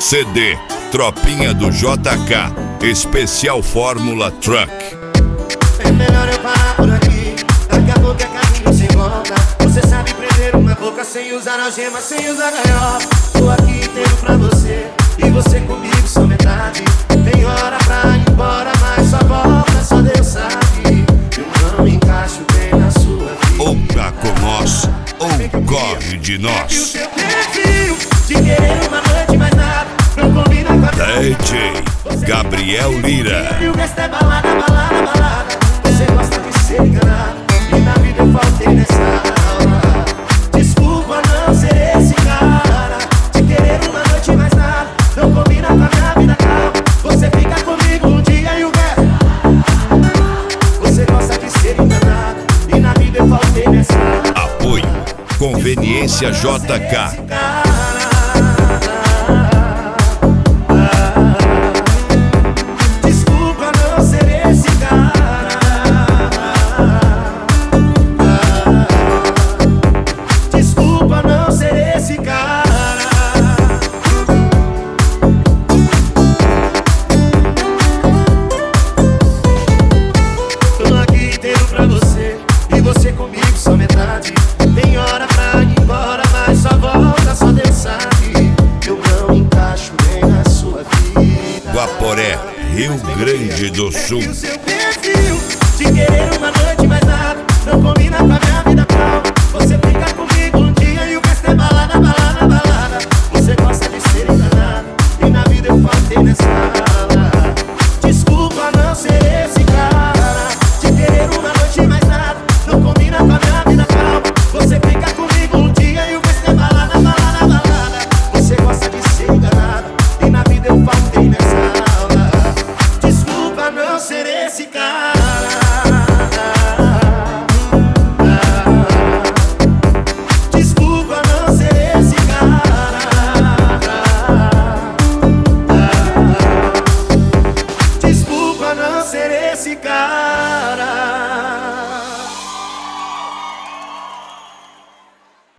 CD Tropinha do JK, especial Fórmula Truck. É melhor eu parar por aqui, daqui a pouco é caminho sem volta. Você sabe prender uma boca sem usar algema, sem usar gaiola. Tô aqui inteiro pra você, e você comigo só metade. Tem hora pra ir embora, mas só volta, só Deus sabe. Eu não encaixo bem na sua vida. Ou tá com nós, ou corre de nós. E o seu perfil de querer uma noite mais nada não combina com a DJ Gabriel Lira. E o resto é balada, balada, balada. Você gosta de ser enganado, e na vida eu faltei nessa aula. Desculpa não ser esse cara, de querer uma noite mais nada não combina com a minha vida, calma. Você fica comigo um dia e o resto. Você gosta de ser enganado, e na vida eu faltei nessa aula. Apoio Conveniência JK. Desculpa não ser esse cara. Desculpa não ser esse cara. Tô aqui inteiro pra você, e você comigo só metade. Tem hora pra ir embora, mas só volta, só Deus sabe. Eu não encaixo bem na sua vida. Guaporé, Rio Grande do Sul. E o seu perfil de querer